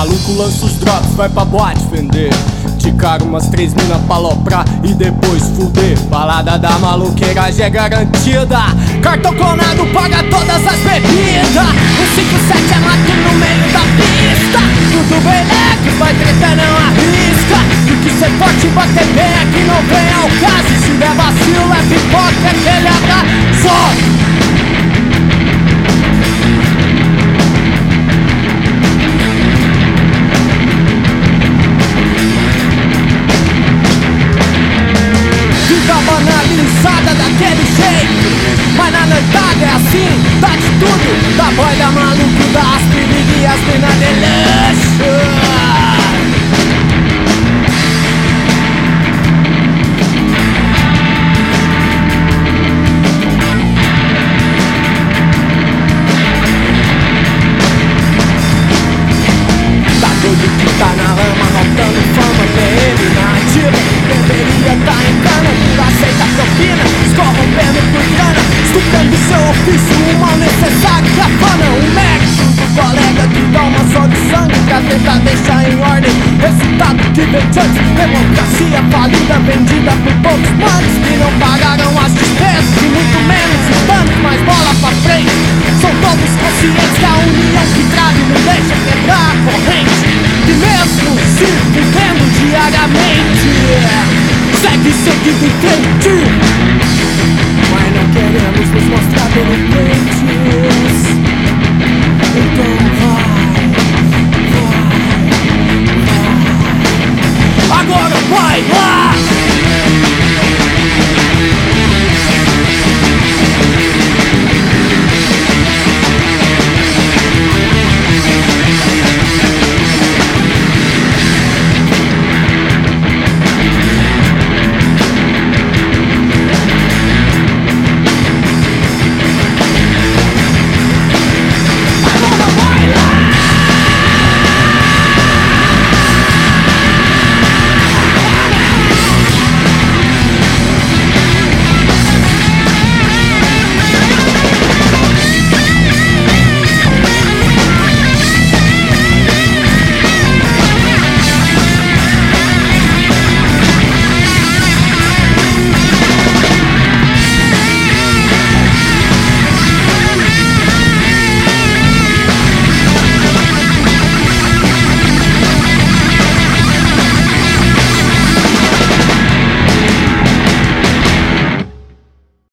maluco lança os drops, vai pra boate vender. Ticar umas 3 mina pra aloprar e depois fuder. Balada da maluqueira já é garantida. Cartão clonado paga todas as bebidas. O 57 é mato no meio da pista. Tudo bem leve, vai tretar, não arrisca. E que ser forte e bater bem aqui não vem ao caso. Se der vacilo é pipoca, aquele abraço. Banalizada daquele jeito, mas na verdade é assim, dá de tudo. Da boy, da maluco, da aspirina e as mina de luxo. Tá doido que tá na lama, rotando fama, PM na ativa. Deveria tá em cana, não aceita propina, escorrompendo por grana, estupendo seu ofício, o mal necessário que afana. Um médico do colega que dá uma só de sangue pra tentar deixar em ordem resultado que vem de antes. Democracia falida, vendida por poucos manos que não pagaram as despesas e muito menos os danos, mas bola pra frente. São todos conscientes que a união que trave não deixa quebrar a corrente. E mesmo se vivendo diariamente, segue seguindo em frente, mas não queremos nos mostrar delinquentes.